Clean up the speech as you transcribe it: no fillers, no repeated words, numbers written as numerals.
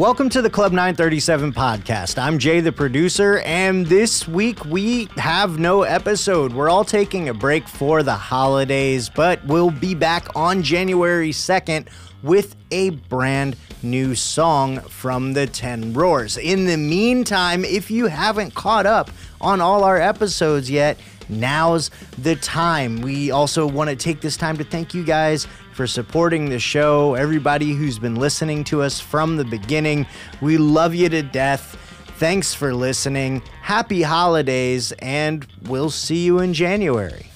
Welcome to the Club 937 podcast. I'm Jay, the producer, and this week we have no episode. We're all taking a break for the holidays, but we'll be back on January 2nd with a brand new song from the 10 Roars. In the meantime, if you haven't caught up on all our episodes yet, now's the time. We also want to take this time to thank you guys for supporting the show, everybody who's been listening to us from the beginning. We love you to death. Thanks for listening. Happy holidays, and we'll see you in January.